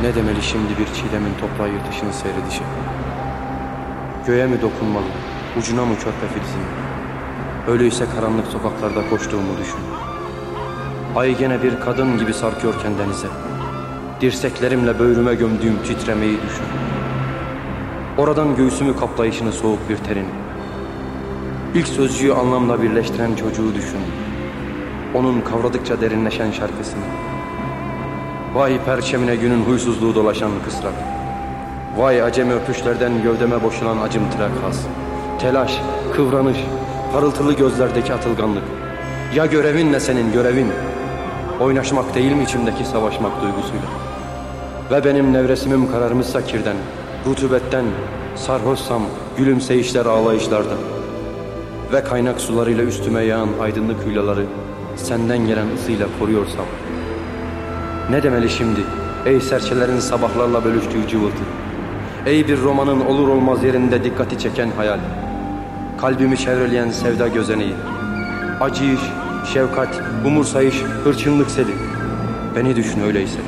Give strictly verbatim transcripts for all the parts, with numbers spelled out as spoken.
Ne demeli şimdi bir çiğdemin toprağı yırtışını seyredişi? Göğe mi dokunmalı, ucuna mı körpe filizin? Öyleyse karanlık sokaklarda koştuğumu düşün. Ay gene bir kadın gibi sarkıyorken denize, dirseklerimle böğrüme gömdüğüm titremeyi düşün. Oradan göğsümü kaplayışını soğuk bir terin, İlk sözcüğü anlamla birleştiren çocuğu düşün. Onun kavradıkça derinleşen şarkısını. Vay perçemine günün huysuzluğu dolaşan kısrak. Vay acemi öpüşlerden gövdeme boşulan acımtırak haz. Telaş, kıvranış, parıltılı gözlerdeki atılganlık. Ya görevin ne senin görevin? Oynaşmak değil mi içimdeki savaşmak duygusuyla? Ve benim nevresimim kararmışsa kirden, rutubetten, sarhoşsam gülümseyişler ağlayışlardan. Ve kaynak sularıyla üstüme yağan aydınlık hülaları senden gelen ısıyla koruyorsam. Ne demeli şimdi ey serçelerin sabahlarla bölüştüğü cıvıltı? Ey bir romanın olur olmaz yerinde dikkati çeken hayal. Kalbimi çevreleyen sevda gözeneği. Acıyış, şefkat, umursayış, hırçınlık seli. Beni düşün öyleyse.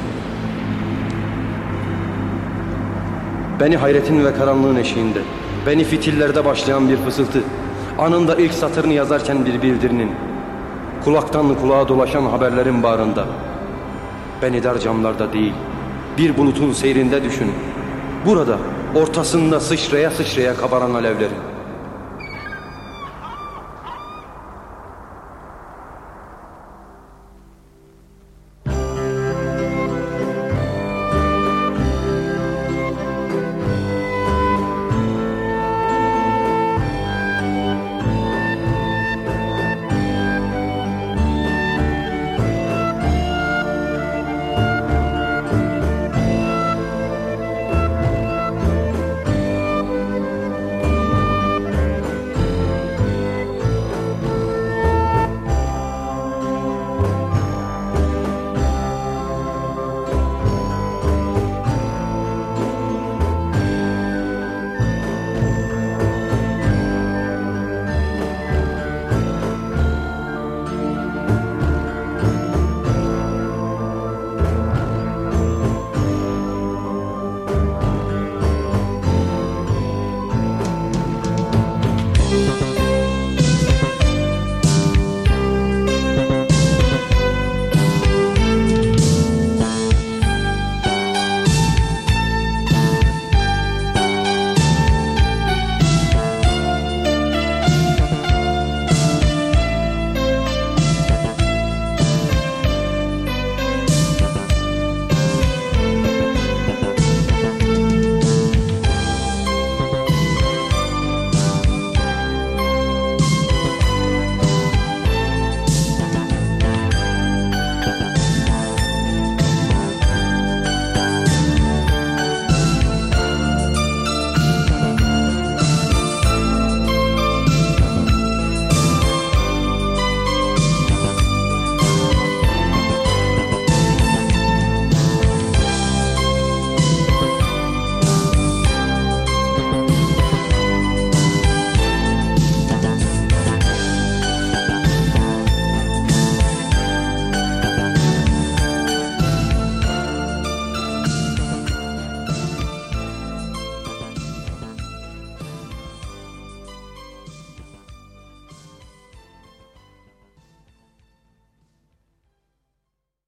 Beni hayretin ve karanlığın eşiğinde, beni fitillerde başlayan bir fısıltı, anında ilk satırını yazarken bir bildirinin, kulaktan kulağa dolaşan haberlerin bağrında. Beni dar camlarda değil, bir bulutun seyrinde düşün. Burada, ortasında sıçraya sıçraya kabaran alevlerin.